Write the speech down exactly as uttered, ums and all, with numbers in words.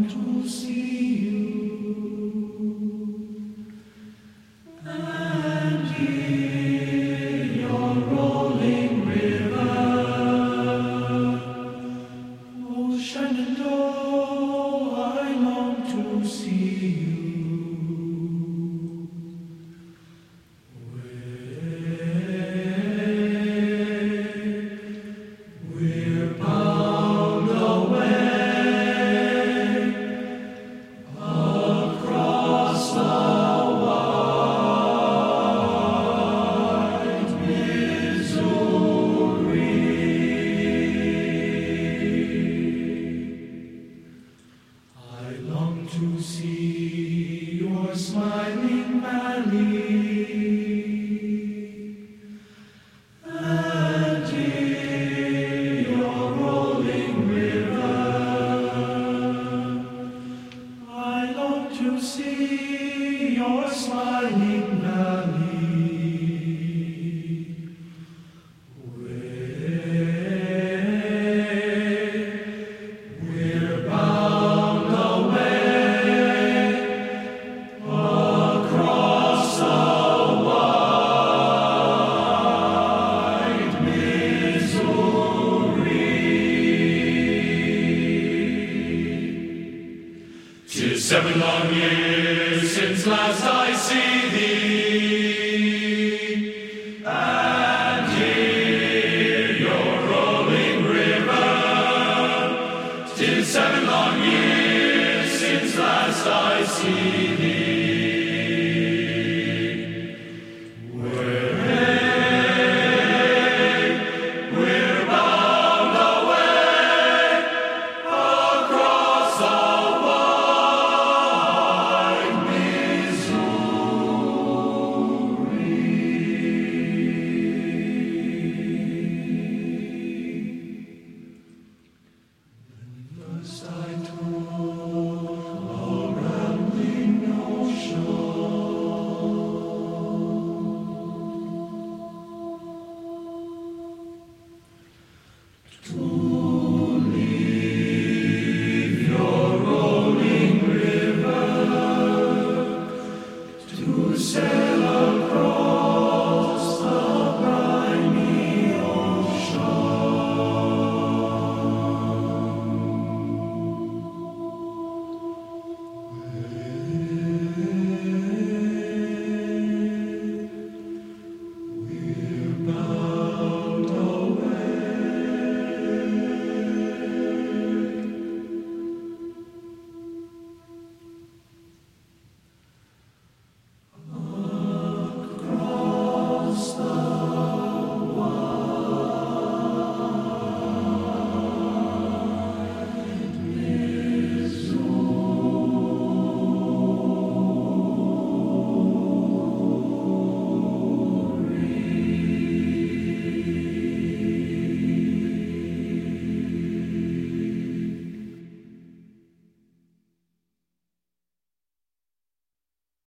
to see you and hear your rolling river, oh Shenandoah, I long to see you. We're bound away across the wide Missouri. I long to see your smiling valley and hear your rolling river. I long to see your smiling valley. We're bound away across the wide Missouri. 'Tis seven long years since last I see thee, and hear your rolling river. 'Tis seven long years since last I see thee.